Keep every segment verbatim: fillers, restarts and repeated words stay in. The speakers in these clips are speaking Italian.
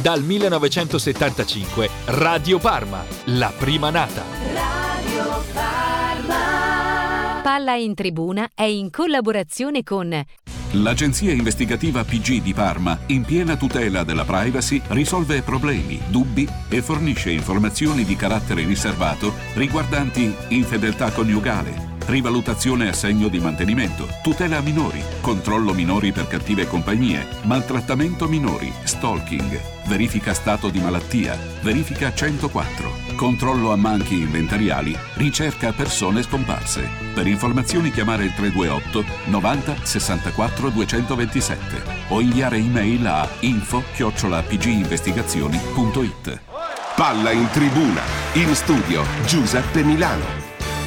Dal millenovecentosettantacinque Radio Parma, la prima nata. Radio Parma. Palla in Tribuna è in collaborazione con l'agenzia investigativa P G di Parma, in piena tutela della privacy, risolve problemi, dubbi e fornisce informazioni di carattere riservato riguardanti infedeltà coniugale, rivalutazione assegno di mantenimento, tutela minori, controllo minori per cattive compagnie, maltrattamento minori, stalking, verifica stato di malattia, verifica centoquattro, controllo a manchi inventariali, ricerca persone scomparse. Per informazioni chiamare il tre due otto novanta sessantaquattro duecentoventisette o inviare email a info chiocciola pginvestigazioni punto it. Palla in Tribuna, in studio Giuseppe Milano.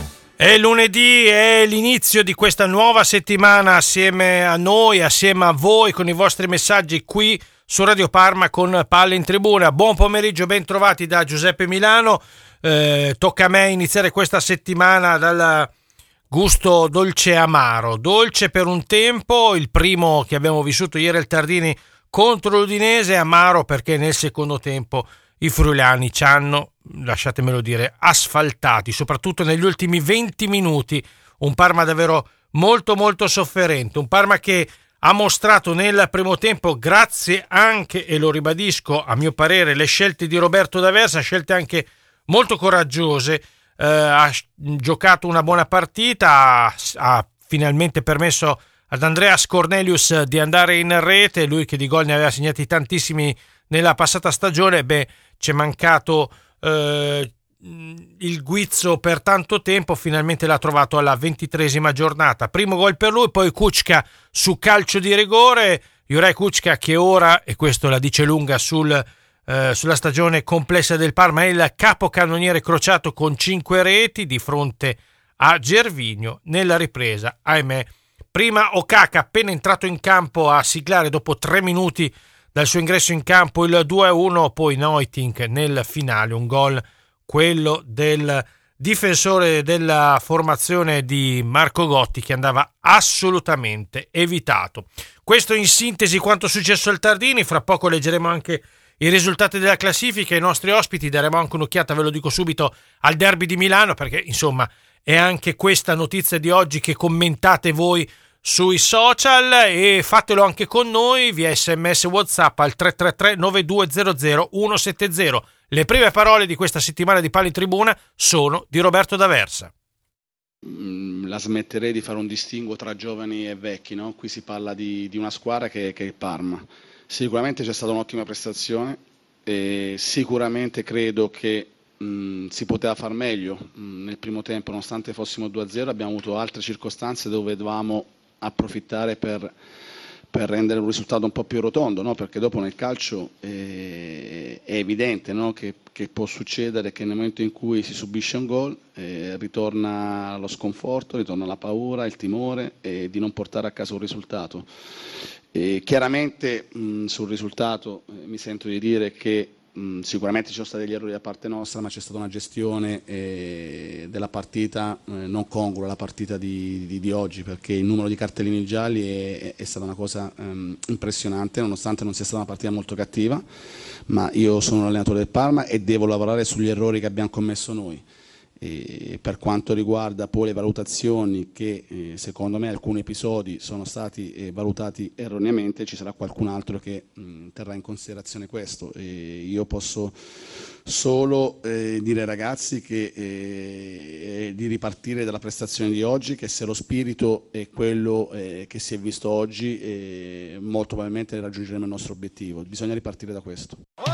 È lunedì, è l'inizio di questa nuova settimana assieme a noi, assieme a voi, con i vostri messaggi qui su Radio Parma con Palla in Tribuna. Buon pomeriggio, ben trovati da Giuseppe Milano. Eh, tocca a me iniziare questa settimana dal gusto dolce amaro. Dolce per un tempo, il primo che abbiamo vissuto ieri al Tardini contro l'Udinese, amaro perché nel secondo tempo i friulani ci hanno, lasciatemelo dire, asfaltati, soprattutto negli ultimi venti minuti, un Parma davvero molto molto sofferente, un Parma che ha mostrato nel primo tempo, grazie anche, e lo ribadisco, a mio parere, le scelte di Roberto D'Aversa, scelte anche molto coraggiose, eh, ha giocato una buona partita, ha, ha finalmente permesso ad Andreas Cornelius di andare in rete, lui che di gol ne aveva segnati tantissimi nella passata stagione. Beh, ci è mancato eh, il guizzo per tanto tempo, finalmente l'ha trovato alla ventitreesima giornata. Primo gol per lui, poi Kučka su calcio di rigore, Juraj Kučka che ora, e questo la dice lunga sul, eh, sulla stagione complessa del Parma, è il capocannoniere crociato con cinque reti di fronte a Gervinho. Nella ripresa, ahimè, prima Okaka, appena entrato in campo a siglare dopo tre minuti dal suo ingresso in campo il due a uno, poi Neutink nel finale, un gol, quello del difensore della formazione di Marco Gotti, che andava assolutamente evitato. Questo in sintesi quanto successo al Tardini. Fra poco leggeremo anche i risultati della classifica, i nostri ospiti, daremo anche un'occhiata, ve lo dico subito, al derby di Milano, perché insomma è anche questa notizia di oggi che commentate voi sui social, e fatelo anche con noi via sms WhatsApp al tre tre tre nove due zero zero uno sette zero. Le prime parole di questa settimana di Palla in Tribuna sono di Roberto D'Aversa. La smetterei di fare un distinguo tra giovani e vecchi, no? Qui si parla di, di una squadra che, che è Parma. Sicuramente c'è stata un'ottima prestazione e sicuramente credo che mh, si poteva far meglio mh, nel primo tempo, nonostante fossimo due a zero. Abbiamo avuto altre circostanze dove dovevamo approfittare per, per rendere un risultato un po' più rotondo, no? Perché dopo nel calcio è, è evidente, no? che, che può succedere che nel momento in cui si subisce un gol eh, ritorna lo sconforto, ritorna la paura, il timore eh, di non portare a casa un risultato. E chiaramente mh, sul risultato eh, mi sento di dire che mh, sicuramente ci sono stati degli errori da parte nostra, ma c'è stata una gestione eh, della partita eh, non congrua, la partita di, di, di oggi, perché il numero di cartellini gialli è, è stata una cosa ehm, impressionante, nonostante non sia stata una partita molto cattiva, ma io sono un allenatore del Parma e devo lavorare sugli errori che abbiamo commesso noi. E per quanto riguarda poi le valutazioni, che eh, secondo me alcuni episodi sono stati eh, valutati erroneamente, ci sarà qualcun altro che mh, terrà in considerazione questo. E io posso solo eh, dire ai ragazzi che eh, di ripartire dalla prestazione di oggi, che se lo spirito è quello eh, che si è visto oggi, eh, molto probabilmente raggiungeremo il nostro obiettivo. Bisogna ripartire da questo.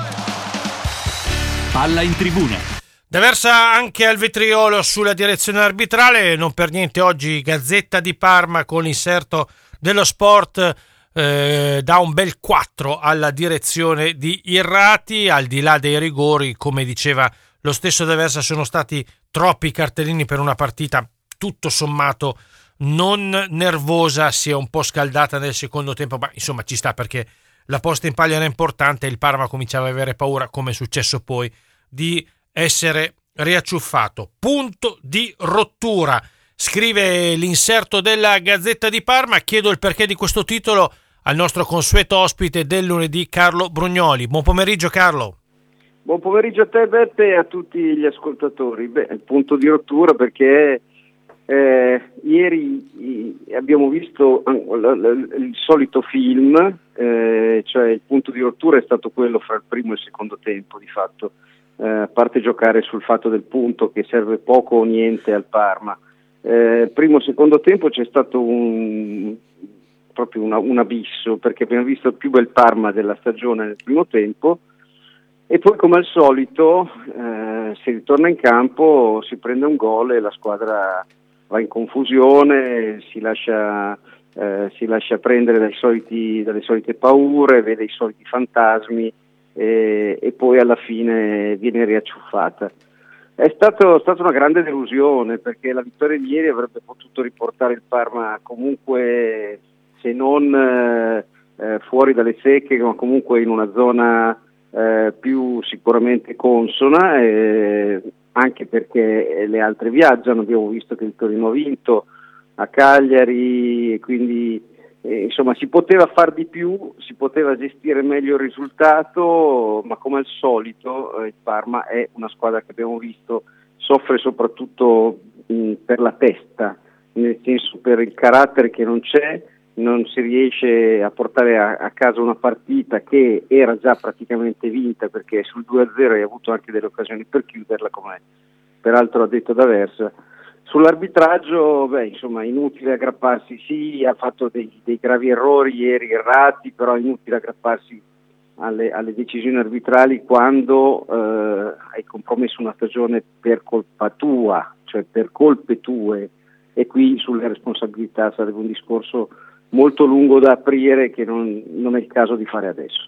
Palla in Tribuna. D'Aversa anche al vetriolo sulla direzione arbitrale, non per niente oggi Gazzetta di Parma con l'inserto dello Sport eh, dà un bel quattro alla direzione di Irrati, al di là dei rigori, come diceva lo stesso D'Aversa, sono stati troppi cartellini per una partita tutto sommato non nervosa, si è un po' scaldata nel secondo tempo, ma insomma ci sta, perché la posta in palio era importante e il Parma cominciava ad avere paura, come è successo poi, di essere riacciuffato. Punto di rottura, scrive l'inserto della Gazzetta di Parma. Chiedo il perché di questo titolo al nostro consueto ospite del lunedì, Carlo Brugnoli. Buon pomeriggio Carlo. Buon pomeriggio a te Beppe e a tutti gli ascoltatori. Beh, il punto di rottura perché eh, ieri abbiamo visto il solito film, eh, cioè il punto di rottura è stato quello fra il primo e il secondo tempo di fatto, eh, a parte giocare sul fatto del punto che serve poco o niente al Parma. Eh, primo e secondo tempo c'è stato un proprio una, un abisso, perché abbiamo visto il più bel Parma della stagione nel primo tempo e poi come al solito eh, si ritorna in campo, si prende un gol e la squadra va in confusione, si lascia, eh, si lascia prendere dai soliti, dalle solite paure, vede i soliti fantasmi e, e poi alla fine viene riacciuffata. È stato, stata una grande delusione perché la vittoria di ieri avrebbe potuto riportare il Parma comunque, se non eh, eh, fuori dalle secche, ma comunque in una zona eh, più sicuramente consona, eh, anche perché le altre viaggiano. Abbiamo visto che il Torino ha vinto a Cagliari e quindi eh, insomma si poteva far di più, si poteva gestire meglio il risultato, ma come al solito eh, il Parma è una squadra che abbiamo visto soffre soprattutto mh, per la testa, nel senso per il carattere che non c'è, non si riesce a portare a, a casa una partita che era già praticamente vinta, perché sul due a zero hai avuto anche delle occasioni per chiuderla, come peraltro ha detto D'Aversa. Sull'arbitraggio, beh, insomma, inutile aggrapparsi, sì, ha fatto dei, dei gravi errori ieri, errati, però è inutile aggrapparsi alle, alle decisioni arbitrali quando eh, hai compromesso una stagione per colpa tua, cioè per colpe tue, e qui sulle responsabilità sarebbe un discorso molto lungo da aprire che non, non è il caso di fare adesso.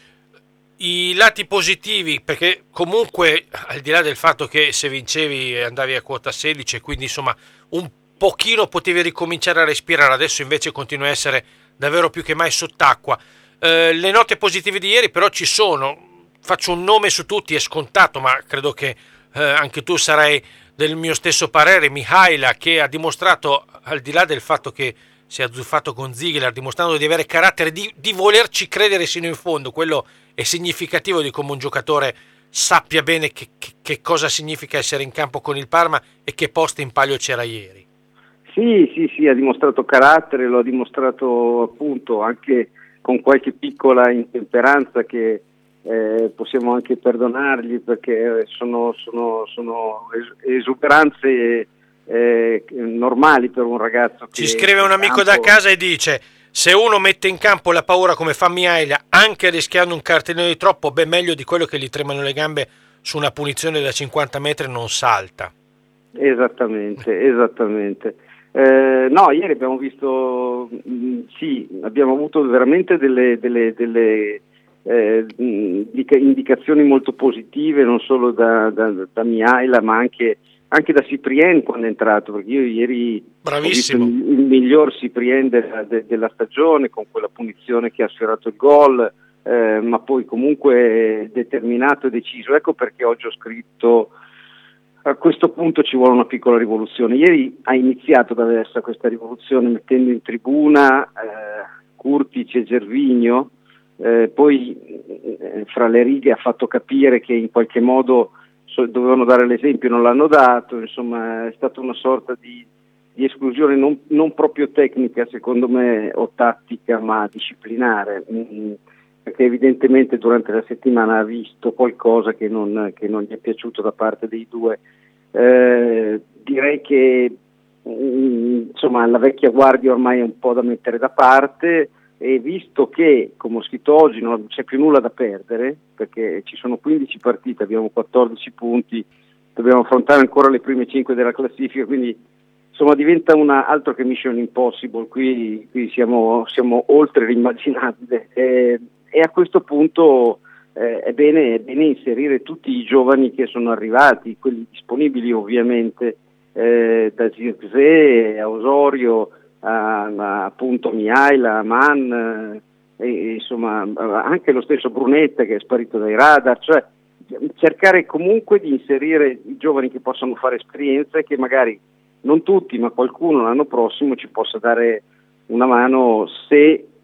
I lati positivi, perché comunque al di là del fatto che se vincevi andavi a quota sedici e quindi insomma un pochino potevi ricominciare a respirare, adesso invece continua a essere davvero più che mai sott'acqua. Eh, le note positive di ieri però ci sono, faccio un nome su tutti, è scontato, ma credo che eh, anche tu sarai del mio stesso parere. Mihaila, che ha dimostrato, al di là del fatto che si è azzuffato con Ziegler, dimostrando di avere carattere, di, di volerci credere sino in fondo. Quello è significativo di come un giocatore sappia bene che, che, che cosa significa essere in campo con il Parma e che posto in palio c'era ieri. Sì, sì, sì, ha dimostrato carattere, lo ha dimostrato appunto anche con qualche piccola intemperanza che eh, possiamo anche perdonargli, perché sono, sono, sono esuberanze Eh, normali per un ragazzo che ci scrive un amico campo... da casa e dice: se uno mette in campo la paura come fa Mihaila, anche rischiando un cartellino di troppo, beh, meglio di quello che gli tremano le gambe su una punizione da cinquanta metri non salta. Esattamente, esattamente. Eh, no, ieri abbiamo visto mh, sì, abbiamo avuto veramente delle, delle, delle eh, indicazioni molto positive, non solo da, da, da Mihaila, ma anche anche da Cyprien quando è entrato, perché io ieri Bravissimo. ho visto il, il miglior Cyprien de, de, della stagione, con quella punizione che ha sfiorato il gol, eh, ma poi comunque determinato e deciso. Ecco perché oggi ho scritto: a questo punto ci vuole una piccola rivoluzione. Ieri ha iniziato da D'Aversa questa rivoluzione mettendo in tribuna eh, Kurtic e Gervinho, eh, poi eh, fra le righe ha fatto capire che in qualche modo dovevano dare l'esempio, non l'hanno dato, insomma è stata una sorta di, di esclusione non, non proprio tecnica secondo me o tattica, ma disciplinare, mm, perché evidentemente durante la settimana ha visto qualcosa che non, che non gli è piaciuto da parte dei due. Eh, direi che mm, insomma la vecchia guardia ormai è un po' da mettere da parte, e visto che, come ho scritto oggi, non c'è più nulla da perdere, perché ci sono quindici partite, abbiamo quattordici punti, dobbiamo affrontare ancora le prime cinque della classifica, quindi insomma diventa una altro che mission impossible, qui, qui siamo, siamo oltre l'immaginabile, e, e a questo punto eh, è, bene, è bene inserire tutti i giovani che sono arrivati, quelli disponibili ovviamente, eh, da Zirkzee a Osorio, a, a appunto Mihaila, a Mann, eh, e, insomma anche lo stesso Brunetta che è sparito dai radar, cioè cercare comunque di inserire i giovani che possano fare esperienza e che magari non tutti ma qualcuno l'anno prossimo ci possa dare una mano, se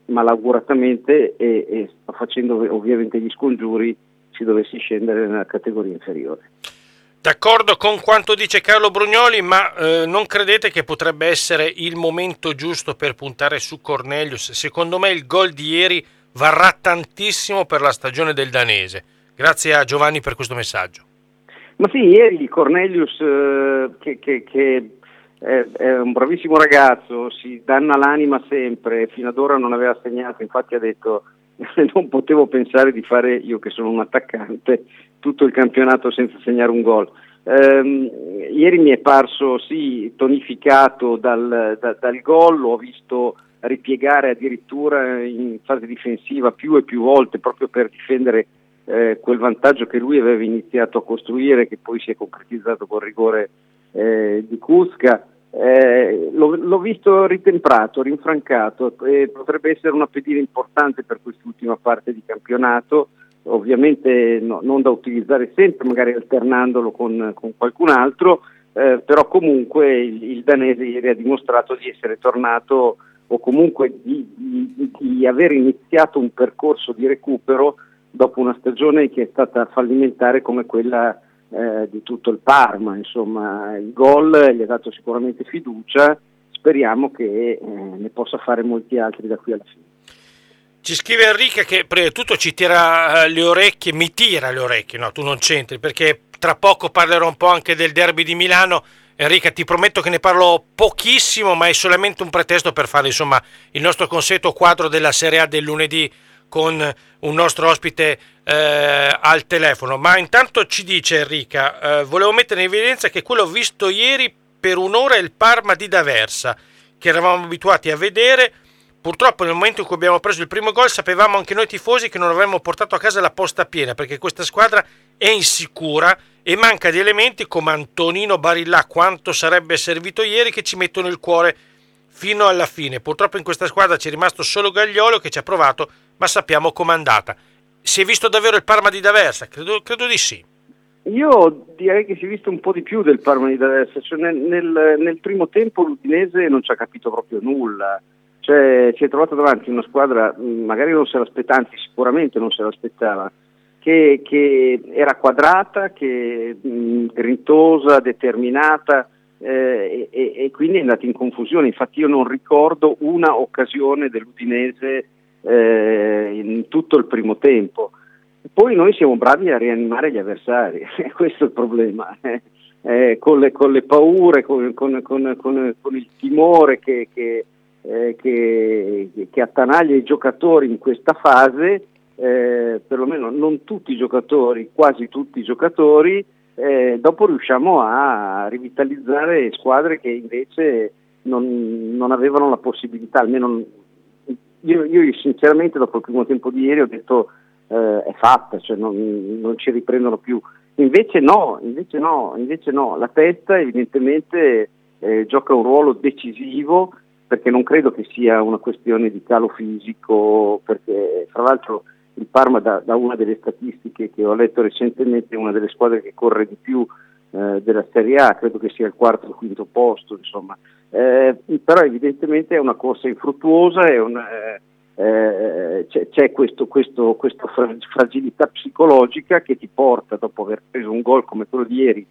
malauguratamente e, e facendo ovviamente gli scongiuri si dovesse scendere nella categoria inferiore. D'accordo con quanto dice Carlo Brugnoli, ma eh, non credete che potrebbe essere il momento giusto per puntare su Cornelius? Secondo me il gol di ieri varrà tantissimo per la stagione del danese. Grazie a Giovanni per questo messaggio. Ma sì, ieri Cornelius, eh, che, che, che è, è un bravissimo ragazzo, si danna l'anima sempre, fino ad ora non aveva segnato, infatti ha detto non potevo pensare di fare, io che sono un attaccante, tutto il campionato senza segnare un gol. Ehm, ieri mi è parso sì tonificato dal, da, dal gol, l'ho visto ripiegare addirittura in fase difensiva più e più volte proprio per difendere eh, quel vantaggio che lui aveva iniziato a costruire, che poi si è concretizzato col rigore eh, di Kuska. Eh, l'ho, l'ho visto ritemprato, rinfrancato, e potrebbe essere una pedina importante per quest'ultima parte di campionato, ovviamente no, non da utilizzare sempre, magari alternandolo con, con qualcun altro, eh, però comunque il, il danese ieri ha dimostrato di essere tornato, o comunque di, di, di aver iniziato un percorso di recupero dopo una stagione che è stata fallimentare come quella eh, di tutto il Parma. Insomma, il gol gli ha dato sicuramente fiducia, speriamo che eh, ne possa fare molti altri da qui alla fine. Ci scrive Enrica che prima di tutto ci tira le orecchie, mi tira le orecchie, no, tu non c'entri, perché tra poco parlerò un po' anche del derby di Milano. Enrica, ti prometto che ne parlo pochissimo, ma è solamente un pretesto per fare insomma il nostro consueto quadro della Serie A del lunedì con un nostro ospite eh, al telefono. Ma intanto ci dice Enrica, eh, volevo mettere in evidenza che quello visto ieri per un'ora è il Parma di D'Aversa, che eravamo abituati a vedere. Purtroppo nel momento in cui abbiamo preso il primo gol sapevamo anche noi tifosi che non avremmo portato a casa la posta piena, perché questa squadra è insicura e manca di elementi come Antonino Barilla, quanto sarebbe servito ieri, che ci mettono il cuore fino alla fine. Purtroppo in questa squadra ci è rimasto solo Gagliolo che ci ha provato, ma sappiamo com'è andata. Si è visto davvero il Parma di D'Aversa? Credo, credo di sì. Io direi che si è visto un po' di più del Parma di D'Aversa, cioè nel, nel, nel primo tempo l'Udinese non ci ha capito proprio nulla. Cioè, si è trovato davanti una squadra, magari non se l'aspettava, anzi sicuramente non se l'aspettava, che, che era quadrata, che mh, grintosa, determinata, eh, e, e quindi è andata in confusione. Infatti io non ricordo una occasione dell'Udinese eh, in tutto il primo tempo. Poi noi siamo bravi a rianimare gli avversari, questo è il problema, eh. Eh, con, le, con le paure, con, con, con, con, con il timore che... che Eh, che, che attanaglia i giocatori in questa fase, eh, perlomeno non tutti i giocatori, quasi tutti i giocatori, eh, dopo riusciamo a rivitalizzare squadre che invece non, non avevano la possibilità, almeno io, io sinceramente dopo il primo tempo di ieri ho detto eh, è fatta, cioè non, non ci riprendono più. Invece no, invece no, invece no, la testa evidentemente eh, gioca un ruolo decisivo, perché non credo che sia una questione di calo fisico, perché fra l'altro il Parma, da, da una delle statistiche che ho letto recentemente, è una delle squadre che corre di più eh, della Serie A, credo che sia il quarto o il quinto posto, insomma. Eh, però evidentemente è una corsa infruttuosa, è una, eh, eh, c'è, c'è questo, questo, questa fragilità psicologica che ti porta, dopo aver preso un gol come quello di ieri,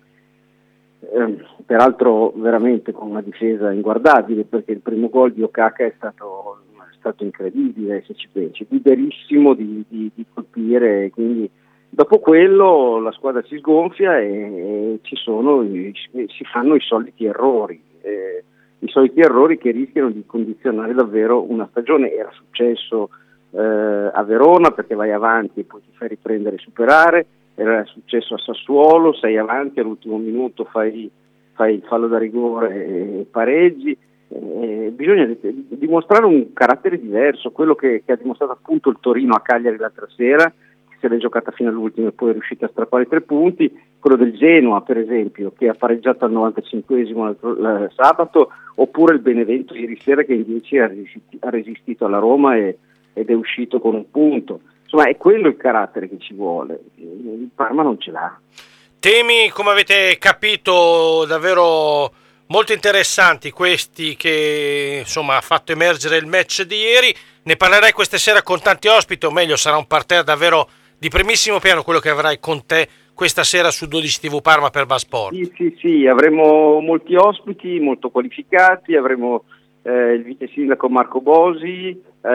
Eh, peraltro veramente con una difesa inguardabile, perché il primo gol di Okaka è stato, è stato incredibile, se ci pensi, liberissimo di, di, di colpire, quindi dopo quello la squadra si sgonfia e, e ci sono, si fanno i soliti errori, eh, i soliti errori che rischiano di condizionare davvero una stagione. Era successo eh, a Verona, perché vai avanti e poi ti fai riprendere e superare. Era successo a Sassuolo, sei avanti, all'ultimo minuto fai, fai il fallo da rigore e pareggi. Eh, bisogna dimostrare un carattere diverso, quello che, che ha dimostrato appunto il Torino a Cagliari l'altra sera, che se l'è giocata fino all'ultimo e poi è riuscita a strappare i tre punti, quello del Genoa per esempio, che ha pareggiato al novantacinquesimo il sabato, oppure il Benevento ieri sera che invece ha resistito, ha resistito alla Roma e, ed è uscito con un punto. Insomma, è quello il carattere che ci vuole, il Parma non ce l'ha. Temi, come avete capito, davvero molto interessanti questi che insomma ha fatto emergere il match di ieri. Ne parlerai questa sera con tanti ospiti, o meglio sarà un parterre davvero di primissimo piano quello che avrai con te questa sera su dodici tivù Parma per Vasport. Sì, sì, sì, avremo molti ospiti molto qualificati, avremo eh, il vice sindaco Marco Bosi, eh,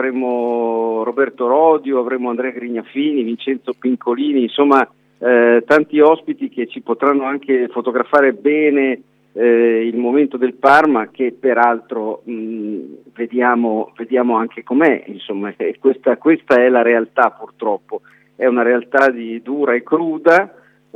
avremo Roberto Rodio, avremo Andrea Grignafini, Vincenzo Pincolini, insomma eh, tanti ospiti che ci potranno anche fotografare bene eh, il momento del Parma, che peraltro mh, vediamo, vediamo anche com'è, insomma questa, questa è la realtà purtroppo. È una realtà di dura e cruda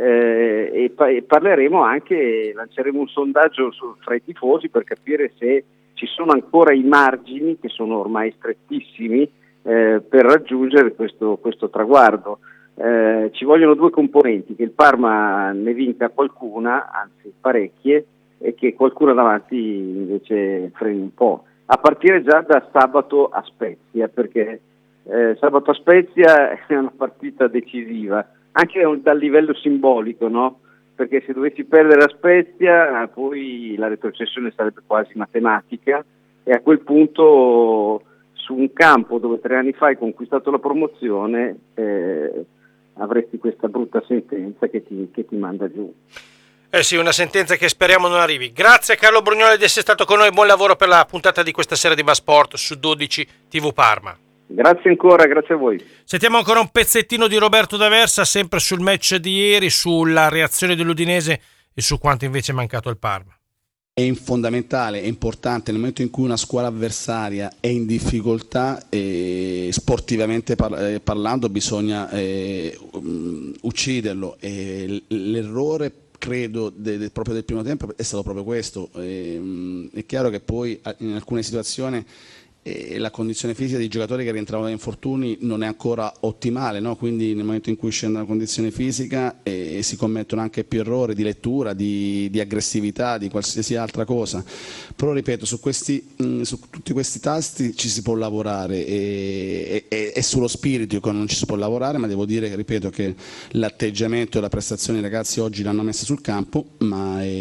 eh, e, pa- e parleremo anche, lanceremo un sondaggio su, fra i tifosi per capire se ci sono ancora i margini, che sono ormai strettissimi, eh, per raggiungere questo, questo traguardo. Eh, ci vogliono due componenti, che il Parma ne vinca qualcuna, anzi parecchie, e che qualcuna davanti invece freni un po', a partire già da sabato a Spezia, perché Eh, sabato a Spezia è una partita decisiva, anche dal livello simbolico, no? Perché se dovessi perdere a Spezia poi la retrocessione sarebbe quasi matematica, e a quel punto su un campo dove tre anni fa hai conquistato la promozione eh, avresti questa brutta sentenza che ti, che ti manda giù. Eh sì, una sentenza che speriamo non arrivi. Grazie Carlo Brugnoli di essere stato con noi, buon lavoro per la puntata di questa sera di Vasport su dodici tivù Parma. Grazie ancora, grazie a voi. Sentiamo ancora un pezzettino di Roberto D'Aversa, sempre sul match di ieri, sulla reazione dell'Udinese e su quanto invece è mancato al Parma. È fondamentale, è importante nel momento in cui una squadra avversaria è in difficoltà, eh, sportivamente par- eh, parlando bisogna eh, um, ucciderlo. Eh, l'errore credo de- de- proprio del primo tempo è stato proprio questo. Eh, um, è chiaro che poi in alcune situazioni e la condizione fisica dei giocatori che rientravano da infortuni non è ancora ottimale, no? Quindi nel momento in cui scende la condizione fisica eh, si commettono anche più errori di lettura, di, di aggressività, di qualsiasi altra cosa. Però ripeto, su, questi, mh, su tutti questi tasti ci si può lavorare e, e, e sullo spirito che non ci si può lavorare, ma devo dire che ripeto che l'atteggiamento e la prestazione dei ragazzi oggi l'hanno messa sul campo, ma è,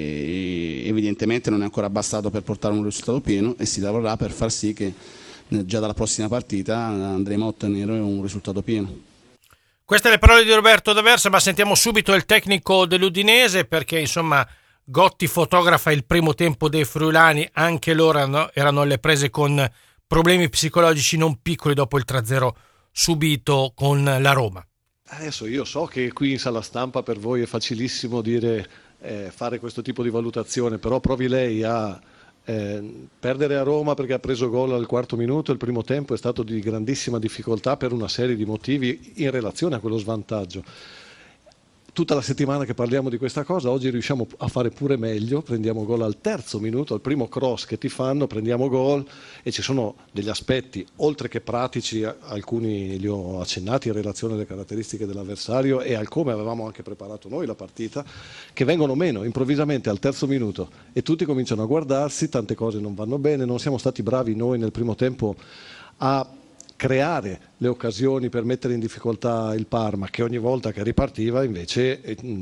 evidentemente non è ancora bastato per portare un risultato pieno, e si lavorerà per far sì che già dalla prossima partita andremo a ottenere un risultato pieno. Queste le parole di Roberto D'Aversa, ma sentiamo subito il tecnico dell'Udinese, perché insomma Gotti fotografa il primo tempo dei friulani, anche loro erano, erano alle prese con problemi psicologici non piccoli dopo il tre a zero subito con la Roma. Adesso io so che qui in sala stampa per voi è facilissimo dire eh, fare questo tipo di valutazione, però provi lei a Eh, perdere a Roma perché ha preso gol al quarto minuto. Il primo tempo è stato di grandissima difficoltà per una serie di motivi in relazione a quello svantaggio. Tutta la settimana che parliamo di questa cosa, oggi riusciamo a fare pure meglio, prendiamo gol al terzo minuto, al primo cross che ti fanno, prendiamo gol, e ci sono degli aspetti, oltre che pratici, alcuni li ho accennati in relazione alle caratteristiche dell'avversario e al come avevamo anche preparato noi la partita, che vengono meno improvvisamente al terzo minuto e tutti cominciano a guardarsi, tante cose non vanno bene, non siamo stati bravi noi nel primo tempo a creare le occasioni per mettere in difficoltà il Parma, che ogni volta che ripartiva invece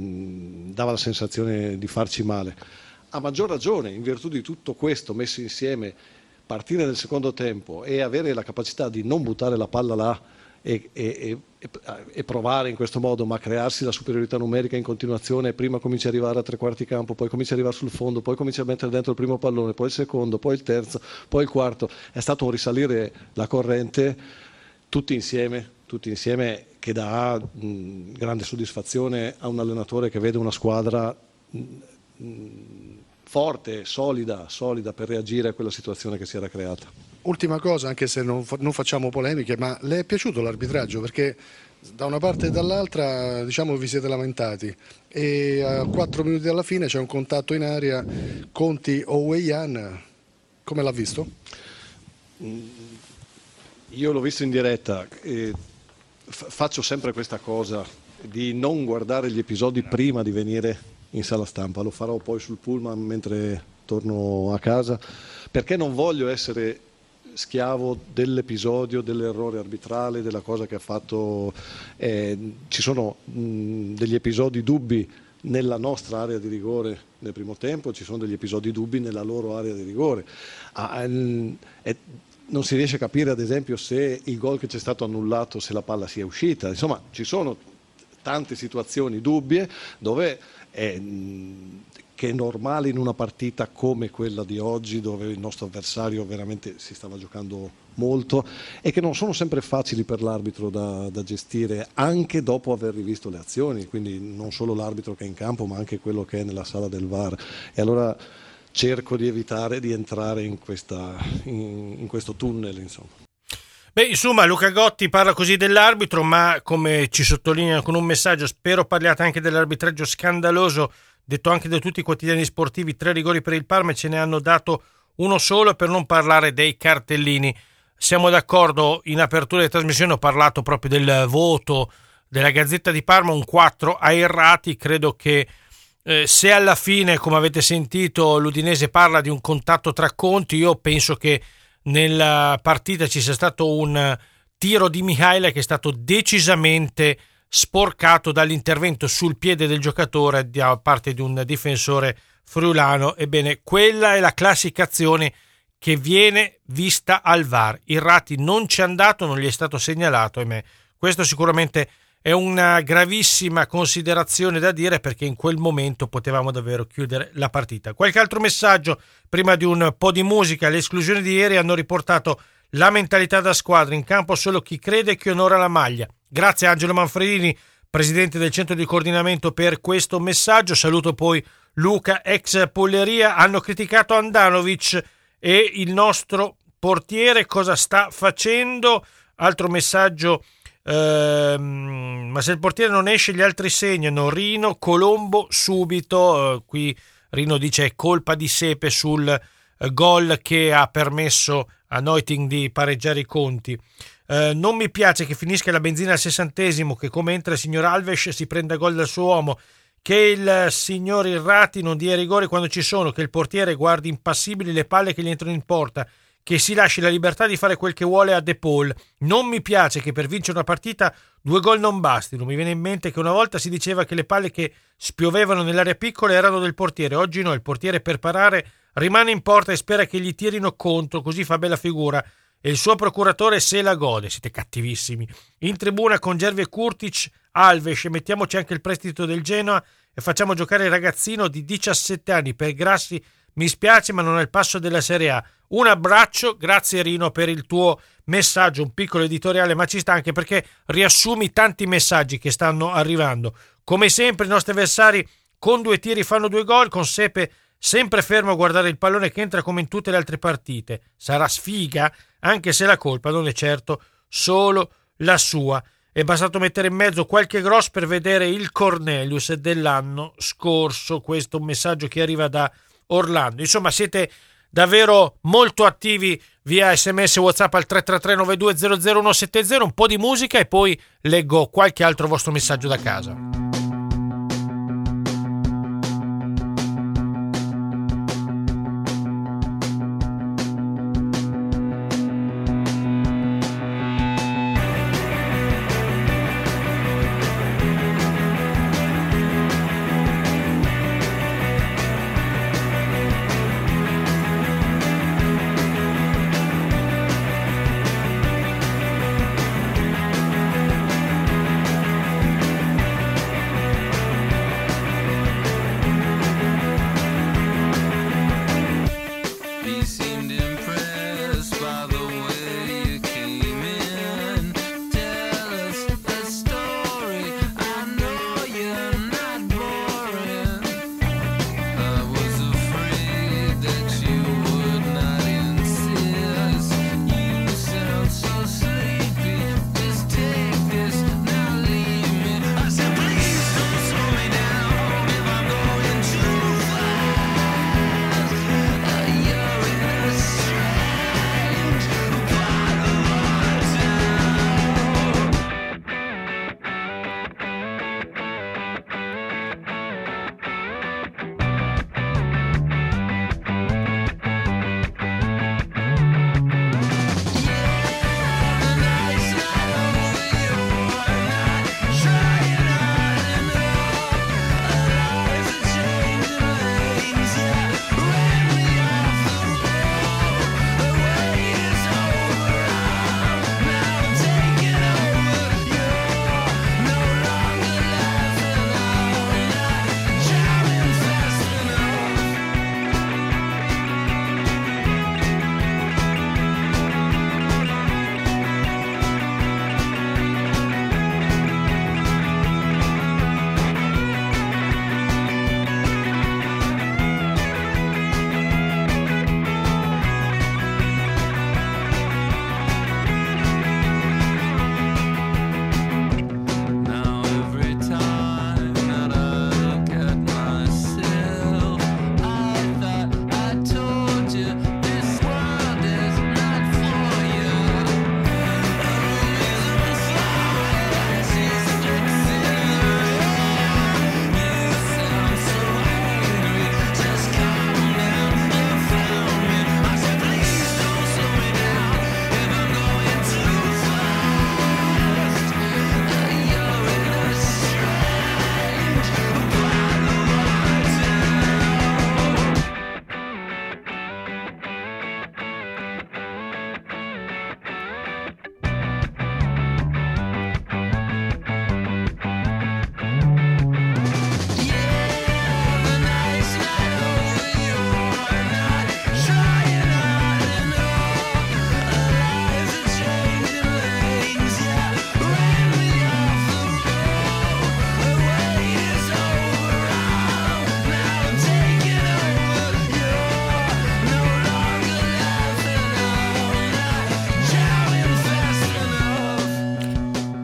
mh, dava la sensazione di farci male. A maggior ragione, in virtù di tutto questo messo insieme, partire nel secondo tempo e avere la capacità di non buttare la palla là e, e, e, e provare in questo modo, ma crearsi la superiorità numerica in continuazione. Prima cominci ad arrivare a tre quarti campo, poi cominci ad arrivare sul fondo, poi cominci a mettere dentro il primo pallone, poi il secondo, poi il terzo, poi il quarto. È stato un risalire la corrente tutti insieme, tutti insieme che dà mh, grande soddisfazione a un allenatore che vede una squadra mh, mh, forte, solida, solida per reagire a quella situazione che si era creata. Ultima cosa, anche se non, fa- non facciamo polemiche, ma le è piaciuto l'arbitraggio? Perché da una parte e dall'altra, diciamo, vi siete lamentati e a quattro minuti dalla fine c'è un contatto in aria Conti-Oweyan. Come l'ha visto? Io l'ho visto in diretta e f- faccio sempre questa cosa di non guardare gli episodi prima di venire in sala stampa, lo farò poi sul pullman mentre torno a casa, perché non voglio essere schiavo dell'episodio, dell'errore arbitrale, della cosa che ha fatto. Eh, ci sono mh, degli episodi dubbi nella nostra area di rigore nel primo tempo, ci sono degli episodi dubbi nella loro area di rigore. Ah, ehm, è, non si riesce a capire ad esempio se il gol che c'è stato annullato, se la palla sia uscita, insomma ci sono tante situazioni dubbie dove è, che è normale in una partita come quella di oggi, dove il nostro avversario veramente si stava giocando molto e che non sono sempre facili per l'arbitro da, da gestire anche dopo aver rivisto le azioni, quindi non solo l'arbitro che è in campo ma anche quello che è nella sala del V A R. E allora cerco di evitare di entrare in, questa, in, in questo tunnel, insomma. Beh, insomma, Luca Gotti parla così dell'arbitro, ma come ci sottolinea con un messaggio, spero parliate anche dell'arbitraggio scandaloso, detto anche da tutti i quotidiani sportivi, tre rigori per il Parma e ce ne hanno dato uno solo, per non parlare dei cartellini. Siamo d'accordo, in apertura di trasmissione ho parlato proprio del voto della Gazzetta di Parma, un quattro a errati, credo che Eh, se alla fine, come avete sentito, l'Udinese parla di un contatto tra conti, io penso che nella partita ci sia stato un tiro di Mihaila che è stato decisamente sporcato dall'intervento sul piede del giocatore da parte di un difensore friulano. Ebbene, quella è la classica azione che viene vista al V A R. Irrati non ci è andato, non gli è stato segnalato, ahimè. Questo sicuramente è una gravissima considerazione da dire, perché in quel momento potevamo davvero chiudere la partita. Qualche altro messaggio prima di un po' di musica. Le esclusioni di ieri hanno riportato la mentalità da squadra, in campo solo chi crede e chi onora la maglia. Grazie a Angelo Manfredini, presidente del centro di coordinamento, per questo messaggio. Saluto poi Luca, ex Polleria. Hanno criticato Andanovic e il nostro portiere cosa sta facendo. Altro messaggio: Uh, ma se il portiere non esce gli altri segnano. Rino, Colombo subito. Uh, qui Rino dice è colpa di Sepe sul uh, gol che ha permesso a Neuting di pareggiare i conti. Uh, non mi piace che finisca la benzina al sessantesimo, che come entra il signor Alves si prenda gol dal suo uomo, che il signor Irrati non dia rigori quando ci sono, che il portiere guardi impassibili le palle che gli entrano in porta, che si lasci la libertà di fare quel che vuole a De Paul. Non mi piace che per vincere una partita due gol non bastino. Mi viene in mente che una volta si diceva che le palle che spiovevano nell'area piccola erano del portiere. Oggi no, il portiere per parare rimane in porta e spera che gli tirino contro, così fa bella figura e il suo procuratore se la gode. Siete cattivissimi. In tribuna con Gervi e Kurtic, Alves, e mettiamoci anche il prestito del Genoa e facciamo giocare il ragazzino di diciassette anni. Per Grassi mi spiace, ma non è il passo della Serie A. Un abbraccio, grazie Rino per il tuo messaggio, un piccolo editoriale, ma ci sta anche perché riassumi tanti messaggi che stanno arrivando. Come sempre i nostri avversari con due tiri fanno due gol, con Sepe sempre fermo a guardare il pallone che entra come in tutte le altre partite. Sarà sfiga, anche se la colpa non è certo solo la sua. È bastato mettere in mezzo qualche gross per vedere il Cornelius dell'anno scorso. Questo è un messaggio che arriva da Orlando. Insomma, siete davvero molto attivi via sms WhatsApp al tre tre tre nove due zero zero uno sette zero. Un po' di musica e poi leggo qualche altro vostro messaggio da casa.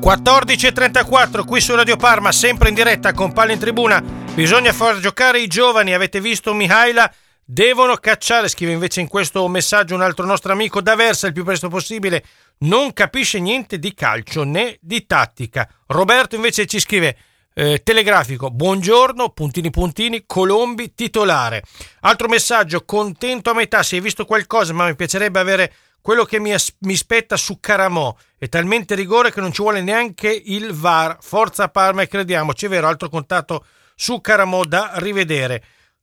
quattordici e trentaquattro qui su Radio Parma, sempre in diretta con Palla in Tribuna. Bisogna far giocare i giovani, avete visto Mihaila? Devono cacciare, scrive invece in questo messaggio un altro nostro amico, D'Aversa il più presto possibile, non capisce niente di calcio né di tattica. Roberto invece ci scrive eh, telegrafico, buongiorno, puntini puntini, Colombi titolare. Altro messaggio, contento a metà, si è visto qualcosa ma mi piacerebbe avere quello che mi, as- mi spetta su Caramò, è talmente rigore che non ci vuole neanche il V A R, forza Parma e crediamoci, è vero, altro contatto su Caramò da rivedere.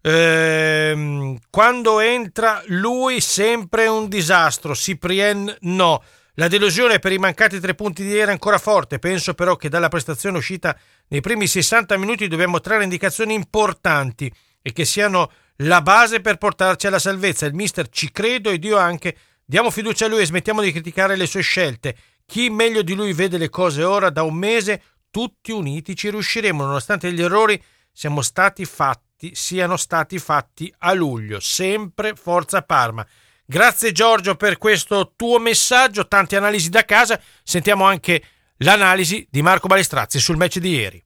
Ehm, quando entra lui sempre un disastro, Cyprien no, la delusione per i mancati tre punti di ieri è ancora forte, penso però che dalla prestazione uscita nei primi sessanta minuti dobbiamo trarre indicazioni importanti e che siano la base per portarci alla salvezza. Il mister ci credo ed io anche, diamo fiducia a lui e smettiamo di criticare le sue scelte. Chi meglio di lui vede le cose ora, da un mese tutti uniti ci riusciremo, nonostante gli errori siamo stati fatti siano stati fatti a luglio. Sempre forza Parma. Grazie Giorgio per questo tuo messaggio, tante analisi da casa. Sentiamo anche l'analisi di Marco Balestrazzi sul match di ieri.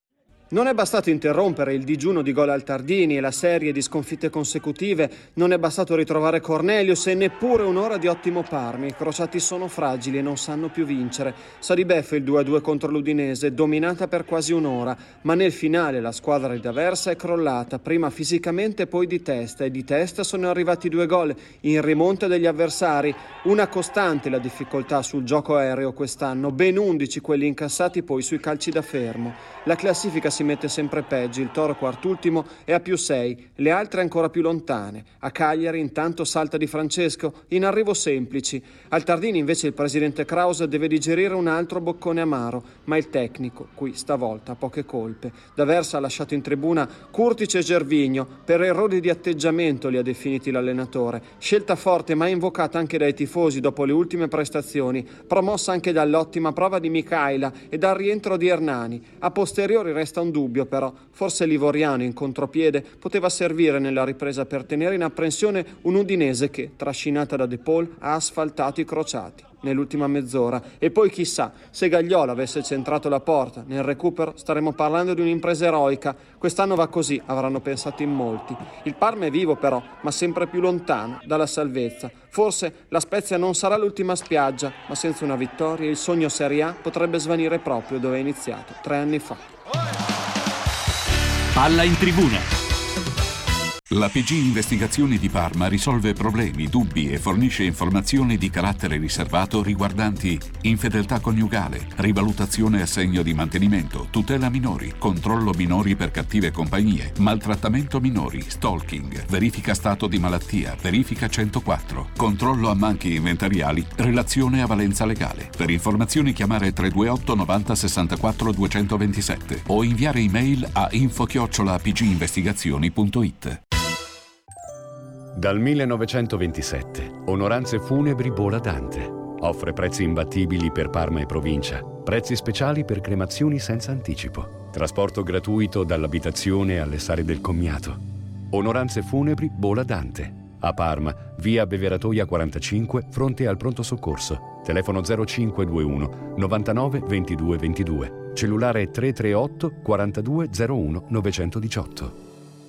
Non è bastato interrompere il digiuno di gol al Tardini e la serie di sconfitte consecutive, non è bastato ritrovare Cornelius e neppure un'ora di ottimo Parma. I crociati sono fragili e non sanno più vincere. Sa di beffe il due a due contro l'Udinese, dominata per quasi un'ora, ma nel finale la squadra di D'Aversa è crollata, prima fisicamente poi di testa, e di testa sono arrivati due gol in rimonta degli avversari. Una costante la difficoltà sul gioco aereo quest'anno, ben undici quelli incassati poi sui calci da fermo. La classifica si mette sempre peggio, il Toro quartultimo è a più sei, le altre ancora più lontane. A Cagliari intanto salta Di Francesco, in arrivo Semplici. Al Tardini invece il presidente Krause deve digerire un altro boccone amaro, ma il tecnico qui stavolta ha poche colpe. D'Aversa ha lasciato in tribuna Curtic e Gervigno, per errori di atteggiamento li ha definiti l'allenatore. Scelta forte ma invocata anche dai tifosi dopo le ultime prestazioni, promossa anche dall'ottima prova di Mihaila e dal rientro di Hernani. A posteriori resta un dubbio però, forse Livoriano in contropiede poteva servire nella ripresa per tenere in apprensione un Udinese che, trascinata da De Paul, ha asfaltato i crociati nell'ultima mezz'ora. E poi chissà, se Gagliola avesse centrato la porta nel recupero staremmo parlando di un'impresa eroica. Quest'anno va così, avranno pensato in molti. Il Parma è vivo però, ma sempre più lontano dalla salvezza. Forse la Spezia non sarà l'ultima spiaggia, ma senza una vittoria il sogno Serie A potrebbe svanire proprio dove è iniziato tre anni fa. Palla in Tribuna. La P G Investigazioni di Parma risolve problemi, dubbi e fornisce informazioni di carattere riservato riguardanti infedeltà coniugale, rivalutazione assegno di mantenimento, tutela minori, controllo minori per cattive compagnie, maltrattamento minori, stalking, verifica stato di malattia, verifica centoquattro, controllo a manchi inventariali, relazione a valenza legale. Per informazioni chiamare tre due otto novanta sessantaquattro duecentoventisette o inviare email a info chiocciola p g investigazioni punto it. Dal millenovecentoventisette, Onoranze Funebri Bola Dante. Offre prezzi imbattibili per Parma e provincia, prezzi speciali per cremazioni senza anticipo, trasporto gratuito dall'abitazione alle sale del commiato. Onoranze Funebri Bola Dante. A Parma, via Beveratoia quarantacinque, fronte al pronto soccorso. Telefono zero cinque due uno novantanove ventidue ventidue. Cellulare tre tre otto quarantadue zero uno novecentodiciotto.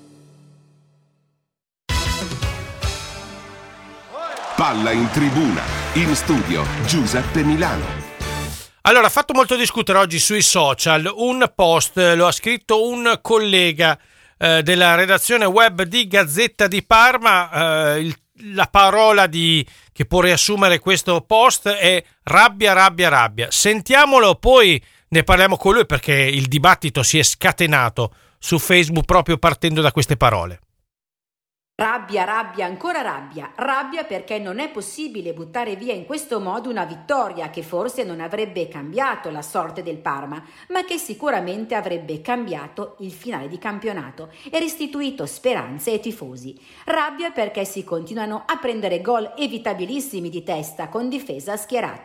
Palla in Tribuna, in studio Giuseppe Milano. Allora, ha fatto molto discutere oggi sui social un post, lo ha scritto un collega eh, della redazione web di Gazzetta di Parma. Eh, il, la parola di, che può riassumere questo post è rabbia, rabbia, rabbia. Sentiamolo, poi ne parliamo con lui perché il dibattito si è scatenato su Facebook proprio partendo da queste parole. Rabbia, rabbia, ancora rabbia, rabbia perché non è possibile buttare via in questo modo una vittoria che forse non avrebbe cambiato la sorte del Parma, ma che sicuramente avrebbe cambiato il finale di campionato e restituito speranze ai tifosi. Rabbia perché si continuano a prendere gol evitabilissimi di testa con difesa schierata.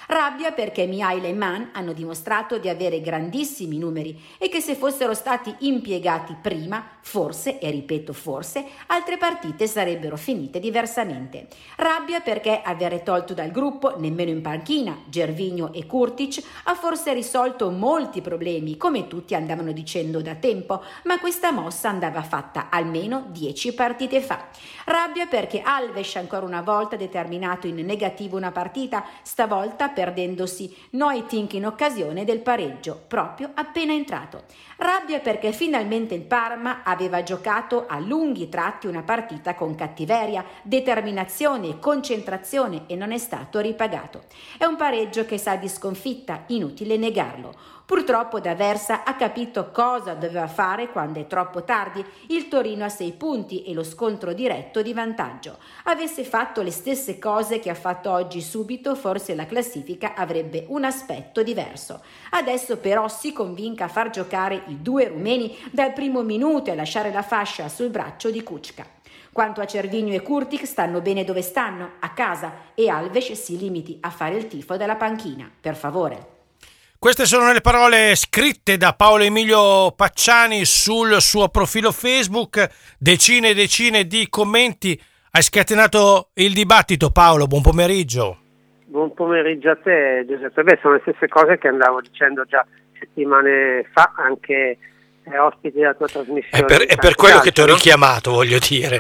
Rabbia perché Mihail e Man hanno dimostrato di avere grandissimi numeri e che se fossero stati impiegati prima, forse, e ripeto forse, altre partite sarebbero finite diversamente. Rabbia perché avere tolto dal gruppo, nemmeno in panchina, Gervinho e Kurtic ha forse risolto molti problemi, come tutti andavano dicendo da tempo, ma questa mossa andava fatta almeno dieci partite fa. Rabbia perché Alves ancora una volta ha determinato in negativo una partita, stavolta perdendosi Neutinck in occasione del pareggio, proprio appena entrato. Rabbia perché finalmente il Parma aveva giocato a lunghi tratti una partita con cattiveria, determinazione e concentrazione e non è stato ripagato. È un pareggio che sa di sconfitta, inutile negarlo. Purtroppo D'Aversa ha capito cosa doveva fare quando è troppo tardi. Il Torino ha sei punti e lo scontro diretto di vantaggio. Avesse fatto le stesse cose che ha fatto oggi subito, forse la classifica avrebbe un aspetto diverso. Adesso però si convinca a far giocare i due rumeni dal primo minuto e a lasciare la fascia sul braccio di Kučka. Quanto a Cervinho e Kurtic stanno bene dove stanno, a casa, e Alves si limiti a fare il tifo dalla panchina, per favore. Queste sono le parole scritte da Paolo Emilio Pacciani sul suo profilo Facebook, decine e decine di commenti. Hai scatenato il dibattito, Paolo, buon pomeriggio. Buon pomeriggio a te, Giuseppe. Beh, sono le stesse cose che andavo dicendo già settimane fa, anche eh, ospiti della tua trasmissione. È per, è per quello calcio, che ti ho no? richiamato, voglio dire.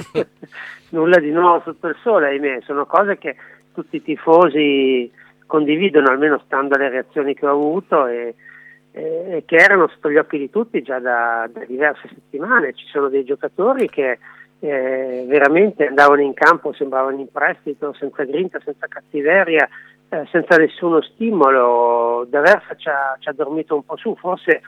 Nulla di nuovo sotto il sole, ahimè, sono cose che tutti i tifosi condividono, almeno stando alle reazioni che ho avuto e, e che erano sotto gli occhi di tutti già da, da diverse settimane. Ci sono dei giocatori che eh, veramente andavano in campo, sembravano in prestito, senza grinta, senza cattiveria, eh, senza nessuno stimolo. D'Aversa ci ha, ci ha dormito un po' su, forse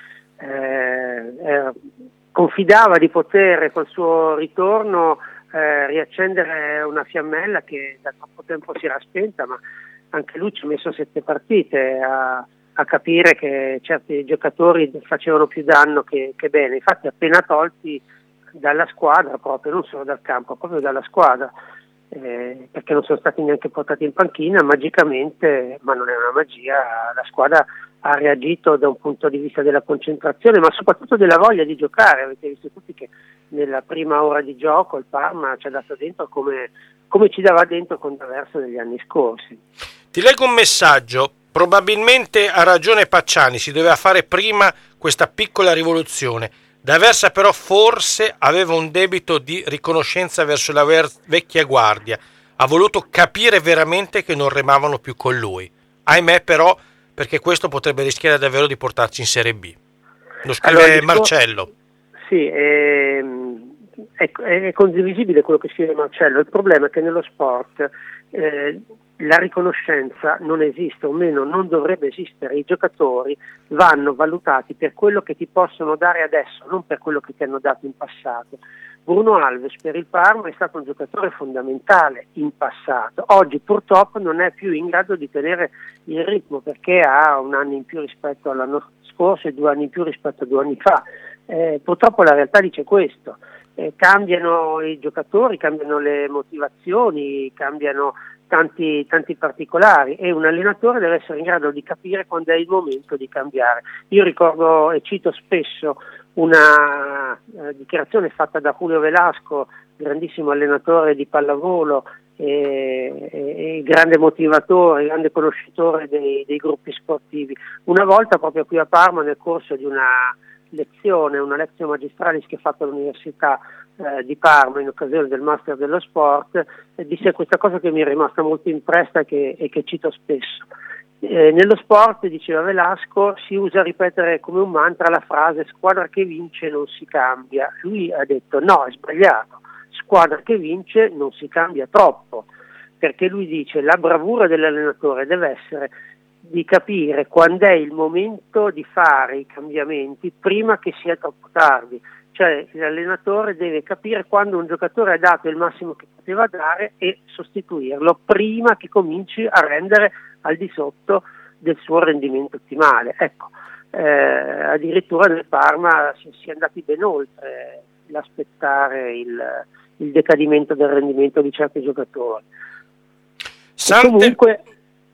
eh, eh, confidava di poter col suo ritorno eh, riaccendere una fiammella che da troppo tempo si era spenta, ma anche lui ci ha messo sette partite a, a capire che certi giocatori facevano più danno che, che bene. Infatti appena tolti dalla squadra, proprio non solo dal campo, proprio dalla squadra, eh, perché non sono stati neanche portati in panchina, magicamente, ma non è una magia, la squadra ha reagito da un punto di vista della concentrazione, ma soprattutto della voglia di giocare. Avete visto tutti che nella prima ora di gioco il Parma ci ha dato dentro come, come ci dava dentro con D'Aversa negli anni scorsi. Ti leggo un messaggio. Probabilmente ha ragione Pacciani, si doveva fare prima questa piccola rivoluzione. D'Aversa però forse aveva un debito di riconoscenza verso la ver- vecchia guardia. Ha voluto capire veramente che non remavano più con lui. Ahimè però, perché questo potrebbe rischiare davvero di portarci in Serie B. Lo scrive allora, Marcello. Sì, è, è, è condivisibile quello che scrive Marcello. Il problema è che nello sport eh, la riconoscenza non esiste, o meno non dovrebbe esistere. I giocatori vanno valutati per quello che ti possono dare adesso, non per quello che ti hanno dato in passato. Bruno Alves per il Parma è stato un giocatore fondamentale in passato, oggi purtroppo non è più in grado di tenere il ritmo perché ha un anno in più rispetto all'anno scorso e due anni in più rispetto a due anni fa. Eh, purtroppo la realtà dice questo. Eh, cambiano i giocatori, cambiano le motivazioni, cambiano tanti, tanti particolari e un allenatore deve essere in grado di capire quando è il momento di cambiare. Io ricordo e cito spesso una eh, dichiarazione fatta da Julio Velasco, grandissimo allenatore di pallavolo e, e, e grande motivatore, grande conoscitore dei, dei gruppi sportivi. Una volta proprio qui a Parma nel corso di una lezione, una lezione magistralis che ha fatto all'Università eh, di Parma in occasione del Master dello Sport, eh, disse questa cosa che mi è rimasta molto impressa e che, e che cito spesso. Eh, nello sport, diceva Velasco, si usa a ripetere come un mantra la frase squadra che vince non si cambia. Lui ha detto no, è sbagliato, squadra che vince non si cambia troppo, perché lui dice la bravura dell'allenatore deve essere di capire quando è il momento di fare i cambiamenti prima che sia troppo tardi, cioè l'allenatore deve capire quando un giocatore ha dato il massimo che poteva dare e sostituirlo prima che cominci a rendere al di sotto del suo rendimento ottimale. Ecco, eh, addirittura nel Parma si, si è andati ben oltre l'aspettare il, il decadimento del rendimento di certi giocatori. Sante... Comunque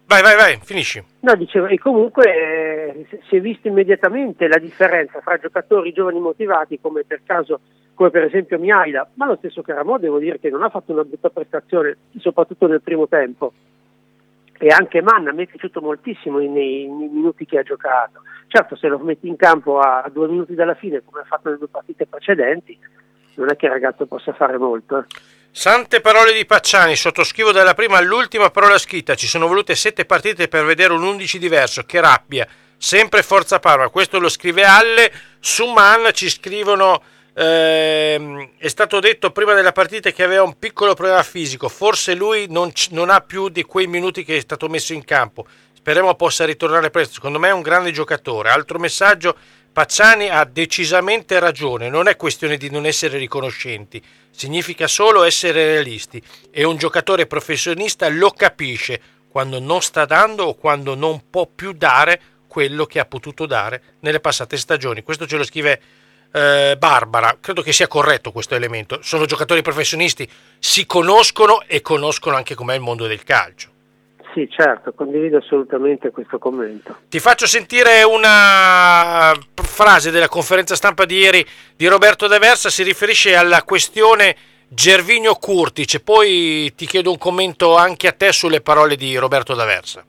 Vai, vai, vai, finisci. No, dicevo, e comunque eh, si è visto immediatamente la differenza fra giocatori giovani motivati, come per caso, come per esempio Mihaila, ma lo stesso Caramò, devo dire che non ha fatto una brutta prestazione, soprattutto nel primo tempo. E anche Mann a me è piaciuto moltissimo nei, nei minuti che ha giocato. Certo, se lo metti in campo a due minuti dalla fine, come ha fatto nelle due partite precedenti, non è che il ragazzo possa fare molto. Eh. Sante parole di Pacciani, sottoscrivo dalla prima all'ultima parola scritta. Ci sono volute sette partite per vedere un undici diverso. Che rabbia, sempre Forza Parma. Questo lo scrive Alle. Su Mann ci scrivono ehm, è stato detto prima della partita che aveva un piccolo problema fisico, forse lui non, non ha più di quei minuti che è stato messo in campo, speriamo possa ritornare presto. Secondo me è un grande giocatore. Altro messaggio: Pacciani ha decisamente ragione, non è questione di non essere riconoscenti, significa solo essere realisti, e un giocatore professionista lo capisce quando non sta dando o quando non può più dare quello che ha potuto dare nelle passate stagioni. Questo ce lo scrive eh, Barbara. Credo che sia corretto questo elemento, sono giocatori professionisti, si conoscono e conoscono anche com'è il mondo del calcio. Sì, certo, condivido assolutamente questo commento. Ti faccio sentire una frase della conferenza stampa di ieri di Roberto D'Aversa, si riferisce alla questione Gervinho-Kurtic, poi ti chiedo un commento anche a te sulle parole di Roberto D'Aversa.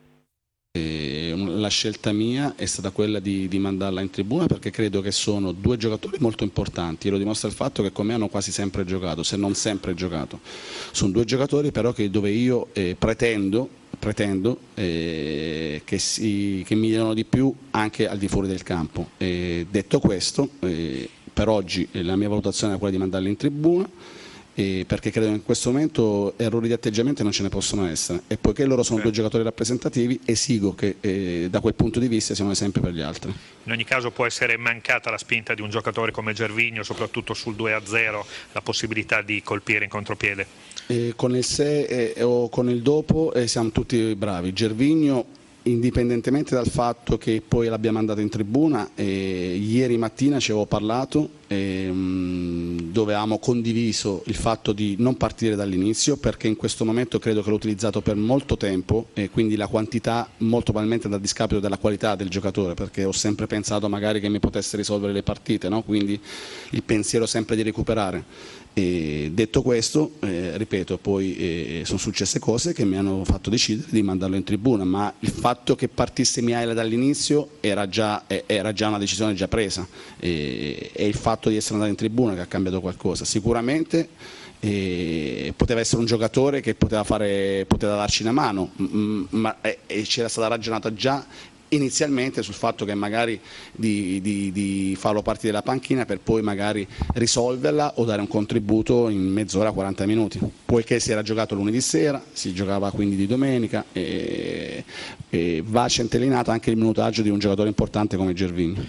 E la scelta mia è stata quella di, di mandarla in tribuna, perché credo che sono due giocatori molto importanti e lo dimostra il fatto che con me hanno quasi sempre giocato, se non sempre giocato. Sono due giocatori però che dove io eh, pretendo pretendo eh, che, si, che migliorino di più anche al di fuori del campo. E detto questo, eh, per oggi eh, la mia valutazione è quella di mandarli in tribuna, eh, perché credo che in questo momento errori di atteggiamento non ce ne possono essere, e poiché loro sono sì. due giocatori rappresentativi, esigo che eh, da quel punto di vista siano un esempio per gli altri. In ogni caso può essere mancata la spinta di un giocatore come Gervinho, soprattutto sul due a zero, la possibilità di colpire in contropiede. Eh, con il se eh, o con il dopo eh, siamo tutti bravi. Gervinho, indipendentemente dal fatto che poi l'abbiamo mandato in tribuna, eh, ieri mattina ci avevo parlato, eh, dove avevamo condiviso il fatto di non partire dall'inizio, perché in questo momento credo che l'ho utilizzato per molto tempo e quindi la quantità molto probabilmente da discapito della qualità del giocatore, perché ho sempre pensato magari che mi potesse risolvere le partite, no? Quindi il pensiero sempre di recuperare. E detto questo, eh, ripeto, poi eh, sono successe cose che mi hanno fatto decidere di mandarlo in tribuna, ma il fatto che partisse Mihaila dall'inizio era già, eh, era già una decisione già presa, e, e il fatto di essere andato in tribuna che ha cambiato qualcosa. Sicuramente eh, poteva essere un giocatore che poteva, fare, poteva darci una mano, m- ma eh, e c'era stata ragionata già inizialmente sul fatto che magari di, di, di farlo partire dalla panchina per poi magari risolverla o dare un contributo in mezz'ora, quaranta minuti, poiché si era giocato lunedì sera, si giocava quindi di domenica, e, e va centellinato anche il minutaggio di un giocatore importante come Gervinho.